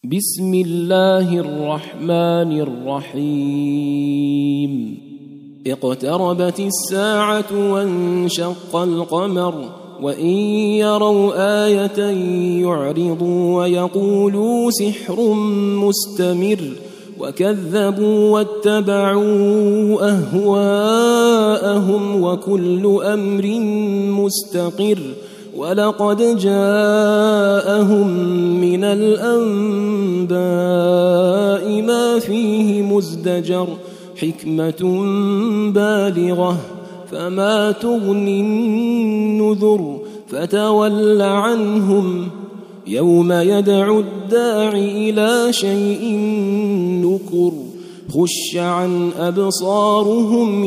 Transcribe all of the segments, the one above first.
بسم الله الرحمن الرحيم اقتربت الساعة وانشق القمر وإن يروا آية يعرضوا ويقولوا سحر مستمر وكذبوا واتبعوا أهواءهم وكل أمر مستقر ولقد جاءهم من الأنباء ما فيه مزدجر حكمة بالغة فما تغني النذر فتول عنهم يوم يدعو الداع إلى شيء نكر خش عن أبصارهم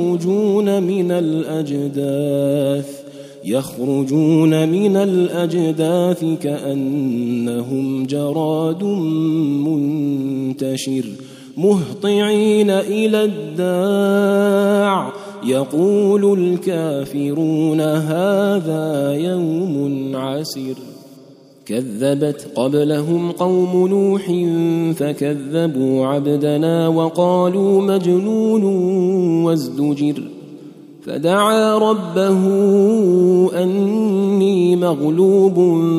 يخرجون من الأجداث كأنهم جراد منتشر مهطعين إلى الداع يقول الكافرون هذا يوم عسر كذبت قبلهم قوم نوح فكذبوا عبدنا وقالوا مجنون وازدجر فدعا ربه أني مغلوب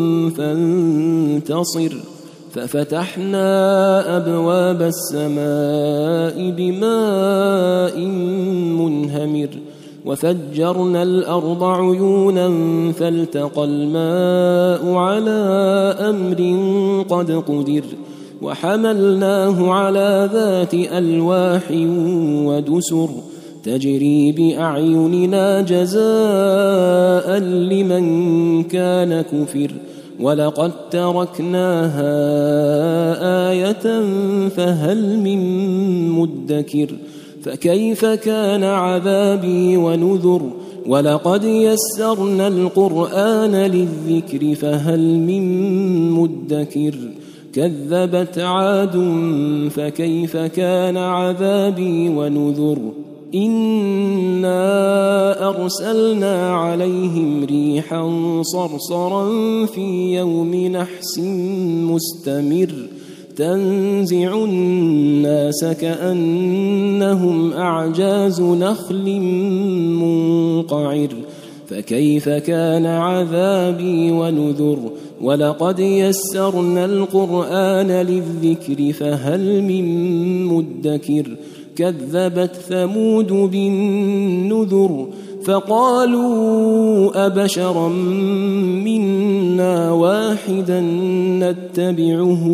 فانتصر ففتحنا أبواب السماء بماء منهمر وفجرنا الأرض عيونا فالتقى الماء على أمر قد قدر وحملناه على ذات ألواح ودسر تجري بأعيننا جزاء لمن كان كفر ولقد تركناها آية فهل من مدكر فكيف كان عذابي ونذر ولقد يسرنا القرآن للذكر فهل من مدكر كذبت عاد فكيف كان عذابي ونذر إنا أرسلنا عليهم ريحا صرصرا في يوم نحس مستمر تنزع الناس كأنهم أعجاز نخل منقعر فكيف كان عذابي ونذر ولقد يسرنا القرآن للذكر فهل من مدكر كذبت ثمود بالنذر فقالوا أبشرا منا واحدا نتبعه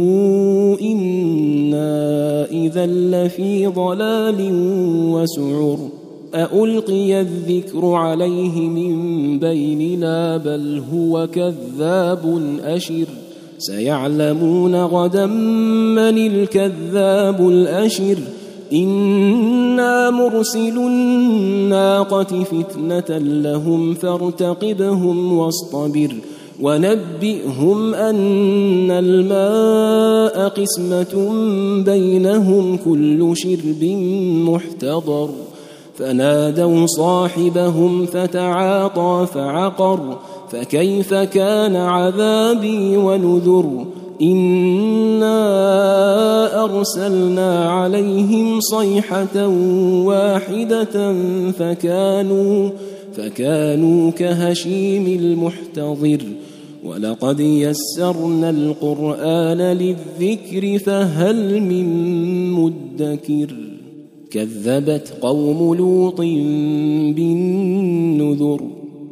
إنا إذا لفي ضلال وسعر أألقي الذكر عليه من بيننا بل هو كذاب أشر سيعلمون غدا من الكذاب الأشر إنا مرسل الناقة فتنة لهم فارتقبهم واصطبر ونبئهم أن الماء قسمة بينهم كل شرب محتضر فنادوا صاحبهم فتعاطى فعقر فكيف كان عذابي ونذر إنا أرسلنا عليهم صيحة واحدة فكانوا كهشيم المحتضر ولقد يسرنا القرآن للذكر فهل من مدكر كذبت قوم لوط بالنذر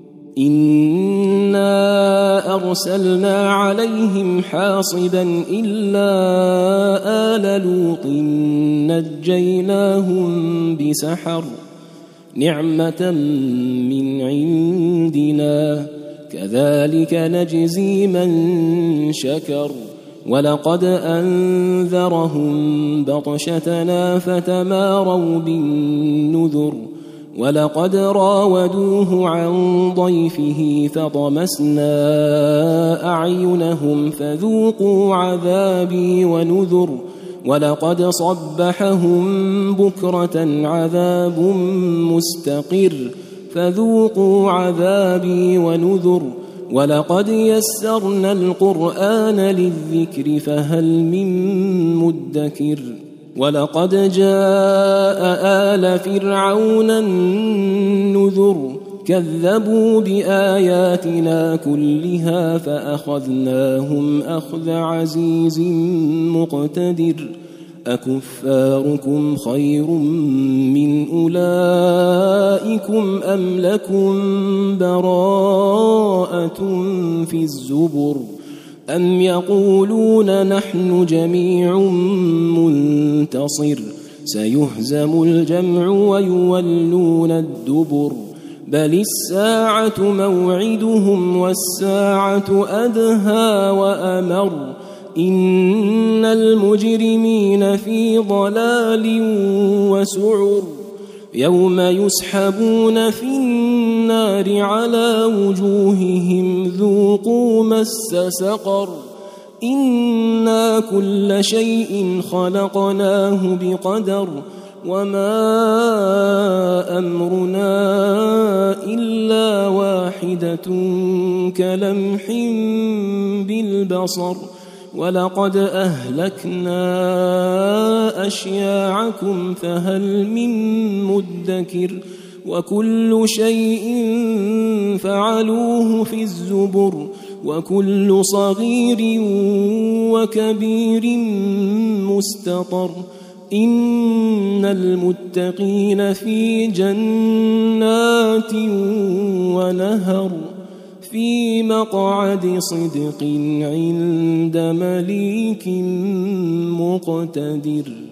إنا أرسلنا عليهم حاصبا إلا آل لوط نجيناهم بسحر نعمة من عندنا كذلك نجزي من شكر ولقد أنذرهم بطشتنا فتماروا بالنذر ولقد راودوه عن ضيفه فطمسنا أعينهم فذوقوا عذابي ونذر ولقد صبحهم بكرة عذاب مستقر فذوقوا عذابي ونذر ولقد يسرنا القرآن للذكر فهل من مدكر ولقد جاء آل فرعون النذر كذبوا بآياتنا كلها فأخذناهم أخذ عزيز مقتدر أكفاركم خير من أولئكم أم لكم براءة في الزبر أم يقولون نحن جميع منتصر سيهزم الجمع ويولون الدبر بل الساعة موعدهم والساعة أدهى وأمر إن المجرمين في ضلال وسعر يوم يسحبون في النار على وجوههم ذوقوا مس سقر إنا كل شيء خلقناه بقدر وما أمرنا إلا واحدة كلمح بالبصر ولقد أهلكنا أشياعكم فهل من مدكر وكل شيء فعلوه في الزبر وكل صغير وكبير مستطر إن المتقين في جنات ونهر في مقعد صدق عند مليك مقتدر.